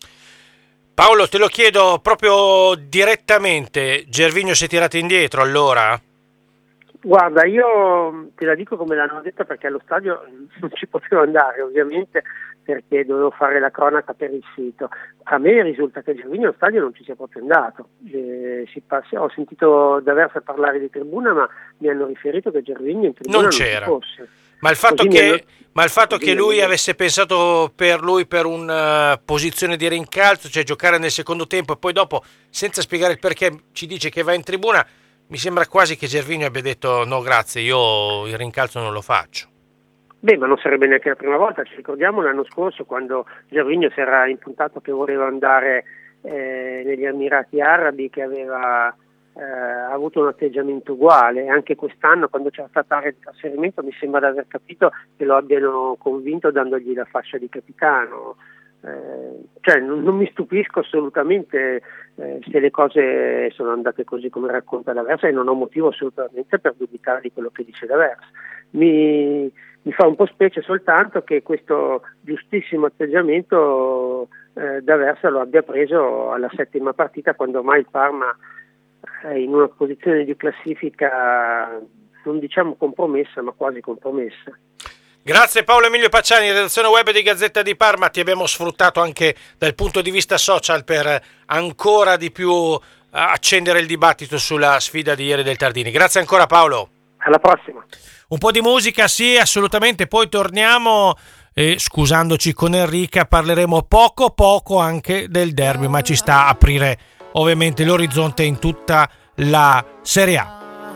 Paolo, te lo chiedo proprio direttamente, Gervinho si è tirato indietro allora? Guarda, io te la dico come l'hanno detta, perché allo stadio non ci potevo andare ovviamente, perché dovevo fare la cronaca per il sito. A me risulta che Gervinho allo stadio non ci sia proprio andato. Eh, si passa, ho sentito D'Aversa parlare di tribuna, ma mi hanno riferito che Gervinho in tribuna non, non c'era. Ci fosse. Ma il fatto Così che, hanno... ma il fatto che lui avesse pensato per lui per una posizione di rincalzo, cioè giocare nel secondo tempo, e poi dopo, senza spiegare il perché, ci dice che va in tribuna, mi sembra quasi che Gervinho abbia detto no grazie, io il rincalzo non lo faccio. Beh, ma non sarebbe neanche la prima volta, ci ricordiamo l'anno scorso quando Gervinho si era impuntato che voleva andare eh, negli Emirati Arabi, che aveva eh, avuto un atteggiamento uguale, e anche quest'anno quando c'era stata l'area di trasferimento mi sembra di aver capito che lo abbiano convinto dandogli la fascia di capitano. Eh, cioè non, non mi stupisco assolutamente eh, se le cose sono andate così come racconta D'Aversa, e non ho motivo assolutamente per dubitare di quello che dice D'Aversa. Mi, mi fa un po' specie soltanto che questo giustissimo atteggiamento eh, D'Aversa lo abbia preso alla settima partita, quando ormai il Parma è in una posizione di classifica non diciamo compromessa, ma quasi compromessa. Grazie Paolo Emilio Pacciani, redazione web di Gazzetta di Parma. Ti abbiamo sfruttato anche dal punto di vista social per ancora di più accendere il dibattito sulla sfida di ieri del Tardini. Grazie ancora Paolo. Alla prossima. Un po' di musica, sì, assolutamente, poi torniamo e scusandoci con Enrica parleremo poco poco anche del derby, ma ci sta a aprire ovviamente l'orizzonte in tutta la Serie A.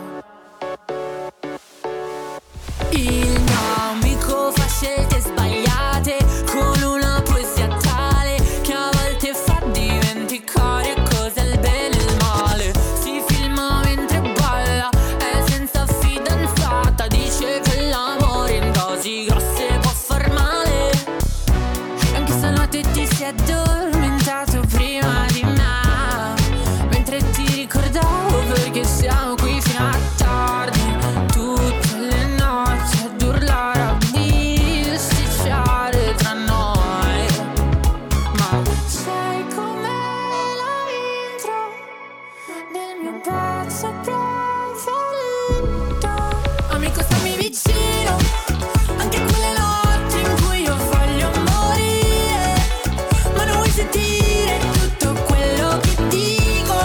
Il mio amico fa scelte sbagliate con una poesia tale che a volte fa dimenticare cos'è il bene e il male. Si filma mentre balla, è senza fidanzata, dice che l'amore in dosi grosse può far male. Anche stanotte ti sei addormentato prima di me, mentre ti ricordavo perché siamo qui fino a tardi. Tutte le notti ad urlare, a bisticciare tra noi. Ma sai com'è l'intro del mio pezzo preferito? Amico, stammi vicino, anche quelle notti in cui io voglio morire, ma non vuoi sentire tutto quello che dico.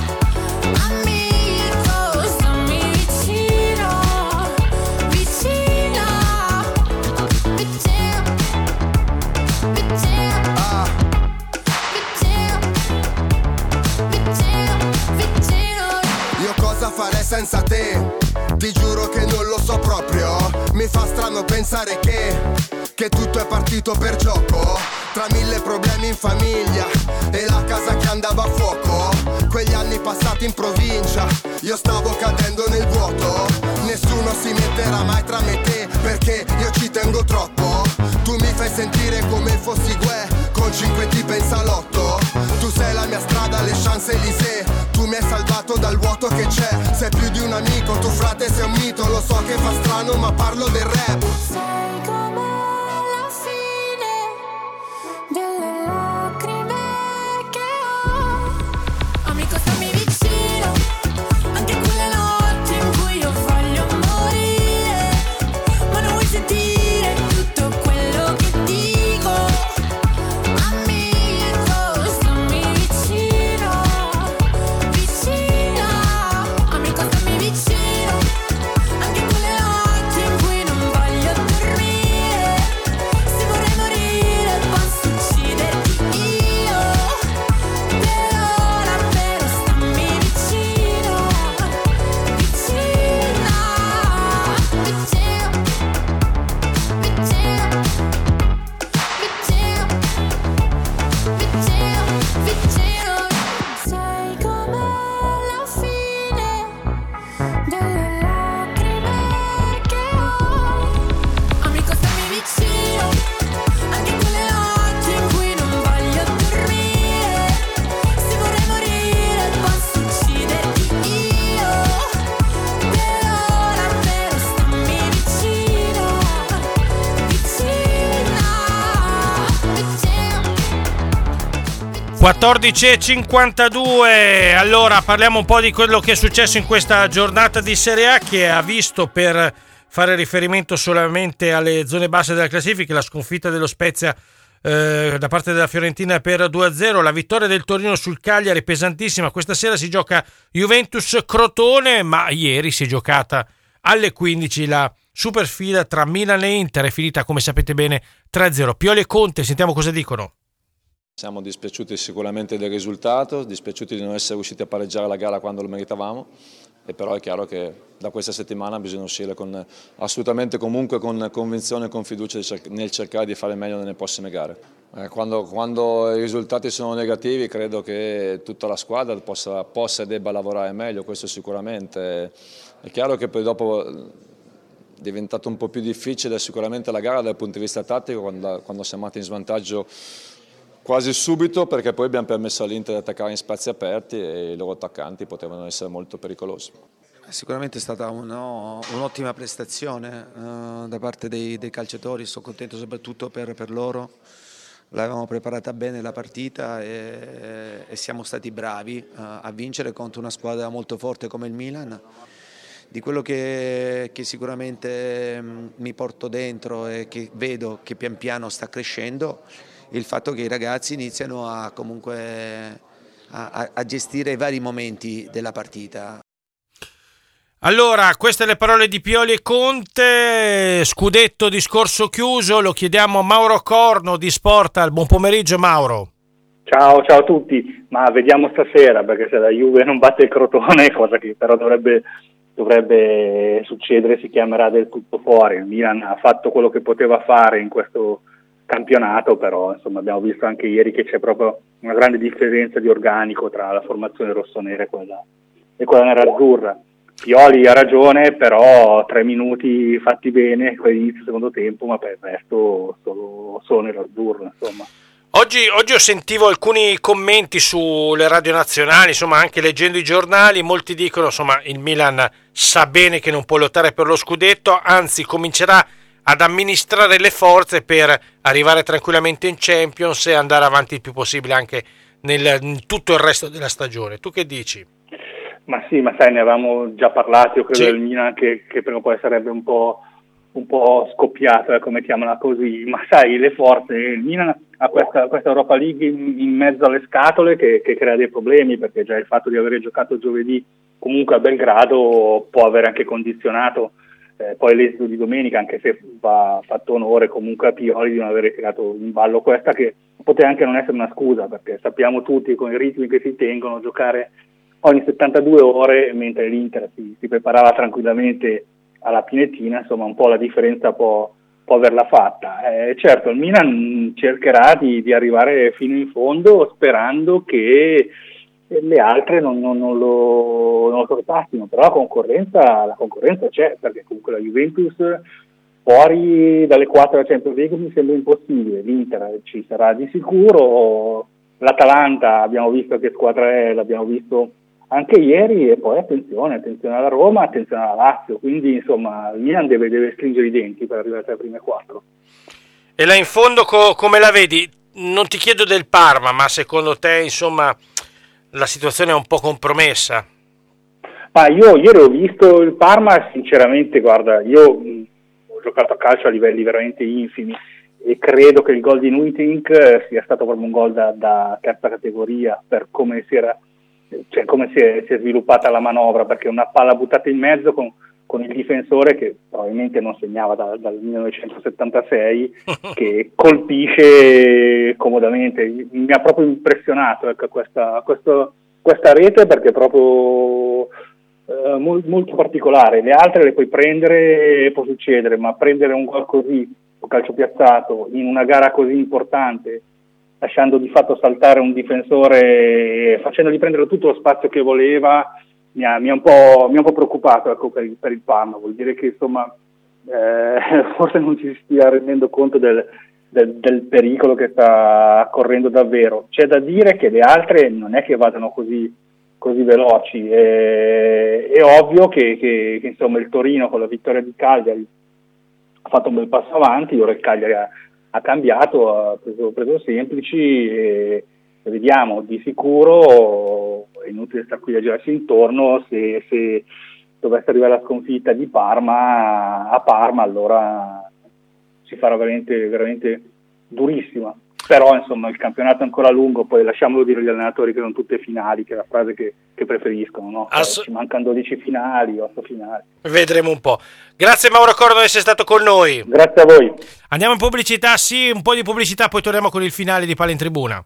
Amico, stammi vicino, vicino, vicino, vicino, Ah, vicino, vicino, vicino. io cosa farei senza te? Ti giuro che non lo so proprio. Mi fa strano pensare che Che tutto è partito per gioco. Tra mille problemi in famiglia e la casa che andava a fuoco. Quegli anni passati in provincia, io stavo cadendo nel vuoto. Nessuno si metterà mai tra me e te, perché io ci tengo troppo. Tu mi fai sentire come fossi Gue, con cinque tipe in salotto. Tu sei la mia strada, le Champs-Élysées. Tu mi hai salvato dal vuoto che c'è. Sei più di un amico, tu frate sei un mito. Lo so che fa strano ma parlo del rap. Sai com'è la fine delle lacrime che ho. Amico, stammi vicino, anche quelle notti in cui io voglio morire, ma non vuoi sentire tutto quello che dico. Amico, stammi vicino, vicino. Amico, stammi vicino, anche quelle notti in cui non voglio dormire. Se vorrei morire posso ucciderti io. Per ora però stammi vicino, vicino, vicino, vicino, vicino, vicino, vicino. Sai com'è la fine delle lacrime che ho. Amico, stammi vicino, anche quelle notti in cui non voglio dormire. Se vorrei morire posso ucciderti io. Per ora però stammi vicino, vicino, vicino. quattordici e cinquantadue. Allora parliamo un po' di quello che è successo in questa giornata di Serie A, che ha visto, per fare riferimento solamente alle zone basse della classifica, la sconfitta dello Spezia eh, da parte della Fiorentina per due a zero, la vittoria del Torino sul Cagliari pesantissima. Questa sera si gioca Juventus-Crotone, ma ieri si è giocata alle quindici la supersfida tra Milan e Inter, è finita come sapete bene tre a zero. Pioli e Conte, sentiamo cosa dicono. Siamo dispiaciuti sicuramente del risultato, dispiaciuti di non essere riusciti a pareggiare la gara quando lo meritavamo, e però è chiaro che da questa settimana bisogna uscire con, assolutamente comunque con convinzione e con fiducia nel cercare di fare meglio nelle prossime gare. Eh, quando, quando i risultati sono negativi credo che tutta la squadra possa, possa e debba lavorare meglio, questo sicuramente. È chiaro che poi dopo è diventato un po' più difficile sicuramente la gara dal punto di vista tattico quando, quando siamo andati in svantaggio quasi subito, perché poi abbiamo permesso all'Inter di attaccare in spazi aperti e i loro attaccanti potevano essere molto pericolosi. Sicuramente è stata uno, un'ottima prestazione uh, da parte dei, dei calciatori, sono contento soprattutto per, per loro, l'avevamo preparata bene la partita e, e siamo stati bravi uh, a vincere contro una squadra molto forte come il Milan. Di quello che, che sicuramente mh, mi porto dentro e che vedo che pian piano sta crescendo, il fatto che i ragazzi iniziano a comunque a, a gestire i vari momenti della partita. Allora, queste le parole di Pioli e Conte, scudetto discorso chiuso, lo chiediamo a Mauro Corno di Sportal. Buon pomeriggio Mauro. Ciao, ciao a tutti, ma vediamo stasera, perché se la Juve non batte il Crotone, cosa che però dovrebbe, dovrebbe succedere, si chiamerà del tutto fuori. Il Milan ha fatto quello che poteva fare in questo campionato, però insomma abbiamo visto anche ieri che c'è proprio una grande differenza di organico tra la formazione rossonera e quella, e quella nerazzurra. Pioli ha ragione, però tre minuti fatti bene, inizio secondo tempo, ma per il resto solo, solo nerazzurro, insomma. Oggi, oggi io sentivo alcuni commenti sulle radio nazionali, insomma anche leggendo i giornali, molti dicono insomma il Milan sa bene che non può lottare per lo scudetto, anzi comincerà ad amministrare le forze per arrivare tranquillamente in Champions e andare avanti il più possibile anche nel, in tutto il resto della stagione. Tu che dici? Ma sì, ma sai, ne avevamo già parlato, io credo Sì. del Milan che, che prima o poi sarebbe un po', un po' scoppiato, eh, come chiamala così, ma sai, le forze, il Milan ha questa, questa Europa League in, in mezzo alle scatole che, che crea dei problemi, perché già il fatto di aver giocato giovedì comunque a Belgrado può aver anche condizionato eh, poi l'esito di domenica, anche se va fatto onore comunque a Pioli di non aver tirato in ballo questa, che poteva anche non essere una scusa, perché sappiamo tutti con i ritmi che si tengono giocare ogni settantadue ore, mentre l'Inter si, si preparava tranquillamente alla Pinettina, insomma un po' la differenza può, può averla fatta. Eh, certo, il Milan cercherà di, di arrivare fino in fondo sperando che le altre non, non, non lo, non lo sorpassino, però la concorrenza, la concorrenza c'è, perché comunque la Juventus fuori dalle quattro della Champions League mi sembra impossibile, l'Inter ci sarà di sicuro, l'Atalanta abbiamo visto che squadra è, l'abbiamo visto anche ieri, e poi attenzione, attenzione alla Roma, attenzione alla Lazio, quindi insomma il Milan deve, deve stringere i denti per arrivare tra le prime quattro. E là in fondo co- come la vedi? Non ti chiedo del Parma, ma secondo te insomma la situazione è un po' compromessa? Ma io ieri ho visto il Parma, sinceramente, guarda, io mh, ho giocato a calcio a livelli veramente infimi e credo che il gol di Nuitink eh, sia stato proprio un gol da, da terza categoria per come si era, cioè come si è, si è sviluppata la manovra, perché una palla buttata in mezzo con, con il difensore che probabilmente non segnava da, dal millenovecentosettantasei che colpisce comodamente. Mi ha proprio impressionato, ecco, questa, questo, questa rete, perché è proprio eh, mo- molto particolare. Le altre le puoi prendere, può succedere, ma prendere un gol così, un calcio piazzato in una gara così importante, lasciando di fatto saltare un difensore, facendogli prendere tutto lo spazio che voleva, mi ha, mi ha, un, po', mi ha un po' preoccupato, ecco, per, il, per il Parma. Vuol dire che insomma eh, forse non ci stia rendendo conto del, del, del pericolo che sta correndo davvero. C'è da dire che le altre non è che vadano così, così veloci, è, è ovvio che, che, che insomma il Torino con la vittoria di Cagliari ha fatto un bel passo avanti, ora il Cagliari ha ha cambiato, ha preso, preso semplici e, e vediamo, di sicuro è inutile stare qui a girarsi intorno, se, se dovesse arrivare la sconfitta di Parma a Parma allora si farà veramente, veramente durissima, però insomma il campionato è ancora lungo, poi lasciamolo dire agli allenatori che sono tutte finali, che è la frase che, che preferiscono, no? Ass- ci mancano dodici finali, otto finali. Vedremo un po'. Grazie Mauro Corno di essere stato con noi. Grazie a voi. Andiamo in pubblicità, sì, un po' di pubblicità, poi torniamo con il finale di Palla in Tribuna.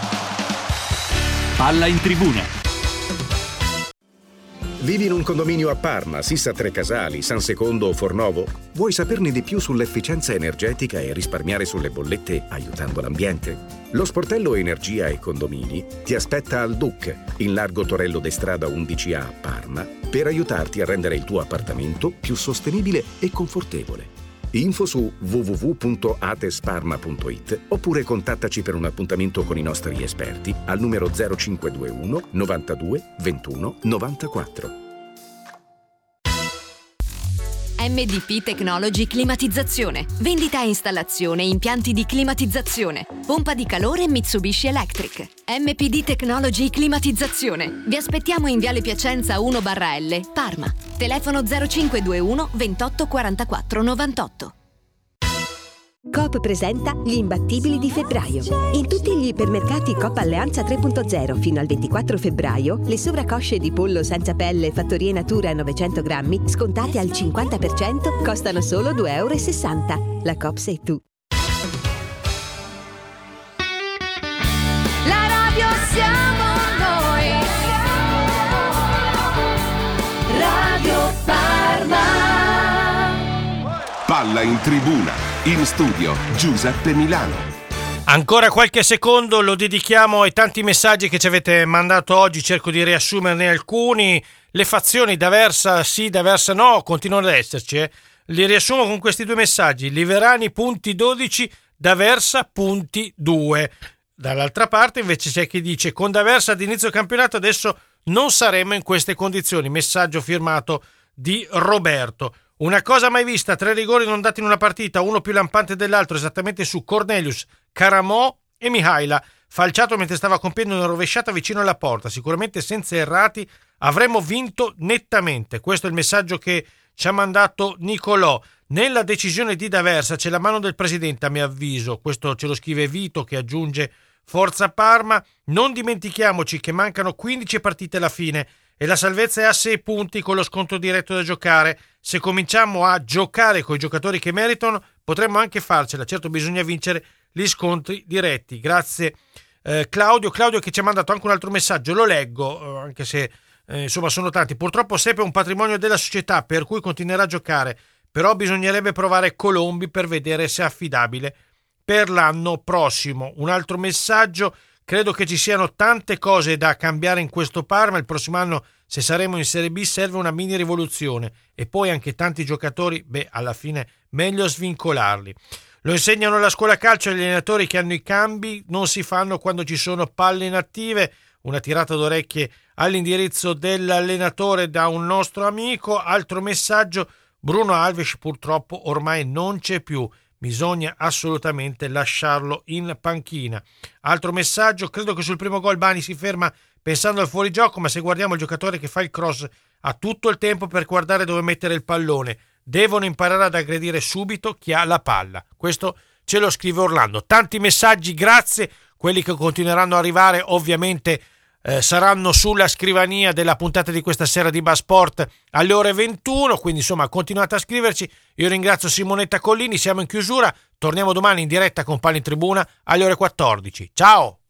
Palla in Tribuna. Vivi in un condominio a Parma, Sissa Tre Casali, San Secondo o Fornovo? Vuoi saperne di più sull'efficienza energetica e risparmiare sulle bollette aiutando l'ambiente? Lo sportello Energia e Condomini ti aspetta al D U C, in largo Torello de Strada undici A a Parma, per aiutarti a rendere il tuo appartamento più sostenibile e confortevole. Info su w w w punto atesparma punto i t oppure contattaci per un appuntamento con i nostri esperti al numero zero cinque due uno novantadue ventuno novantaquattro. M D P Technology Climatizzazione. Vendita e installazione impianti di climatizzazione. Pompa di calore Mitsubishi Electric. M P D Technology Climatizzazione. Vi aspettiamo in Viale Piacenza uno barra L, Parma. Telefono zero cinque due uno ventotto quarantaquattro novantotto. Coop presenta Gli imbattibili di febbraio. In tutti gli ipermercati Coop Alleanza tre punto zero fino al ventiquattro febbraio, le sovracosce di pollo senza pelle Fattoria Natura novecento grammi, scontate al cinquanta per cento, costano solo due e sessanta euro. La Coop sei tu. La radio siamo noi. Radio Parma. Palla in tribuna, in studio Giuseppe Milano. Ancora qualche secondo lo dedichiamo ai tanti messaggi che ci avete mandato oggi, cerco di riassumerne alcuni. Le fazioni D'Aversa sì, D'Aversa no, continuano ad esserci. Eh. Li riassumo con questi due messaggi: Liverani punti dodici, D'Aversa punti due. Dall'altra parte invece c'è chi dice con D'Aversa ad inizio campionato adesso non saremmo in queste condizioni. Messaggio firmato di Roberto. Una cosa mai vista, tre rigori non dati in una partita, uno più lampante dell'altro, esattamente su Cornelius, Caramò e Mihaila, falciato mentre stava compiendo una rovesciata vicino alla porta. Sicuramente senza errati avremmo vinto nettamente. Questo è il messaggio che ci ha mandato Nicolò. Nella decisione di D'Aversa c'è la mano del presidente, a mio avviso. Questo ce lo scrive Vito, che aggiunge Forza Parma. Non dimentichiamoci che mancano quindici partite alla fine e la salvezza è a sei punti con lo scontro diretto da giocare. Se cominciamo a giocare con i giocatori che meritano potremmo anche farcela. Certo, bisogna vincere gli scontri diretti. Grazie eh, Claudio Claudio che ci ha mandato anche un altro messaggio, lo leggo, eh, anche se eh, insomma sono tanti. Purtroppo Sepe è un patrimonio della società, per cui continuerà a giocare, però bisognerebbe provare Colombi per vedere se è affidabile per l'anno prossimo. Un altro messaggio: credo che ci siano tante cose da cambiare in questo Parma. Il prossimo anno, se saremo in Serie B, serve una mini rivoluzione, e poi anche tanti giocatori, beh, alla fine meglio svincolarli. Lo insegnano la scuola calcio, gli allenatori che hanno i cambi non si fanno quando ci sono palle inattive. Una tirata d'orecchie all'indirizzo dell'allenatore da un nostro amico. Altro messaggio: Bruno Alves purtroppo ormai non c'è più, bisogna assolutamente lasciarlo in panchina. Altro messaggio: credo che sul primo gol Bani si ferma pensando al fuorigioco, ma se guardiamo il giocatore che fa il cross ha tutto il tempo per guardare dove mettere il pallone. Devono imparare ad aggredire subito chi ha la palla. Questo ce lo scrive Orlando. Tanti messaggi, grazie. Quelli che continueranno ad arrivare ovviamente eh, saranno sulla scrivania della puntata di questa sera di Bassport alle ore ventuno, quindi insomma continuate a scriverci. Io ringrazio Simonetta Collini, siamo in chiusura, torniamo domani in diretta con Palla in Tribuna alle ore quattordici. Ciao!